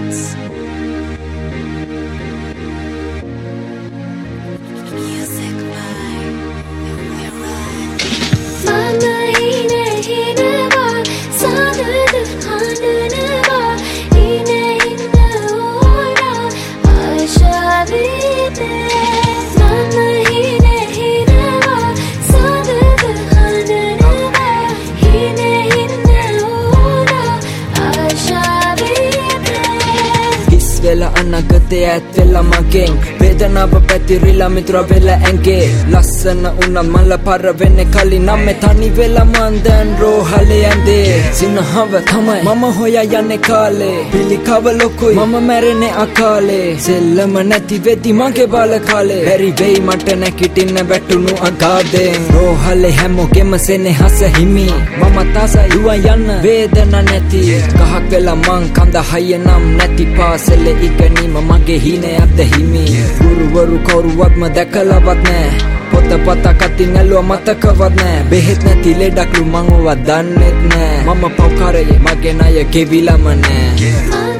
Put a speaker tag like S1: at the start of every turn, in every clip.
S1: Vela anagate at vela magen Vedanaව පැතිරිලා මිතුරා වෙලා ඇඟේ ලස්සන උනා මල පර වෙන්නේ කලින් නම් මේ තනි වෙලා මන් දැන් රෝහලේ ඇඳේ සිනහව තමයි මම හොයා යන්නේ කාලේ පිළිකව ලොකුයි මම මැරෙන්නේ අකාලේ සෙල්ලම නැති වෙදි මගේ බාල කාලේ බැරි වෙයි මට නැගිටින්න වැටුණු අගාදෙන් රෝහලේ හැමෝගෙම සෙනෙහස හිමි මම තාසයි දුවන් යන්න වේදන නැති ගහක් වෙලා මං කඳ හයිය නම් නැති පාසලේ ඉගෙනීම මගේ හිනේ අද හිමි ගුරුවරු කවුරුවත්ම දැකලවත් නෑ පොත පතක් අතින් ඇල්ලුවා මතකවත් නෑ බෙහෙත් නැති ලෙඩක්ලු මං ඕවා දන්නෙත් නෑ මම පව්කාරයේ මගේ ණය ගෙවිලම නෑ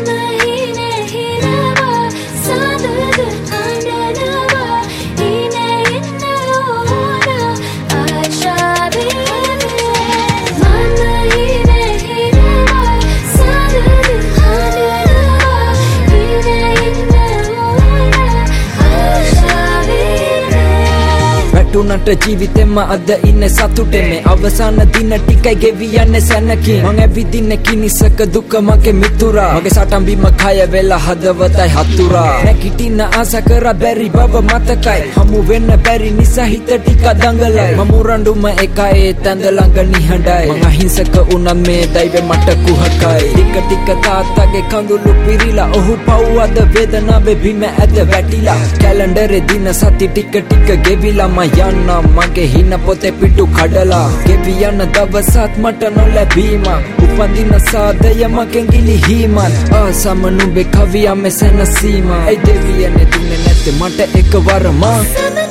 S1: වැටුණට ජීවිතෙම අද ඉන්නේ සතුටේ මේ අවසාන දින ටිකයි ගෙවි යන්නේ සැනකින් මං ඇවිදින්නේ කිනිසක දුක මගේ මිතුරා මගේ සටන් බිම කය වෙලා හදවතයි හතුරා නැගිටින්න ආස කරා බැරි බව මතකයි හමු වෙන්න බැරි නිසා හිත ටික දඟලයි මම උරඬුම එකයි තැඳ ළඟ නිහඬයි මං අහිංසක උනා මේ දෛවය මට කුහකයි ටික ටික තාත්තගේ කඳුළු පිරීලා ඔහු පව් අද වේදනාවේ බිම ඇද වැටිලා කැලෙන්ඩරේ දින සති ටික ටික ගෙවිලා යන්න මගේ හින පොතේ පිටු කඩලා ගෙවි යන දවසත් මට නොලැබීම උපදින සාදය මගෙන් ගිලිහීමත් ආසම නුඹේ කවියා මෙසැන සීමා ඒ දෙවියනේ දුන්නේ නැත්තේ මට එකවරම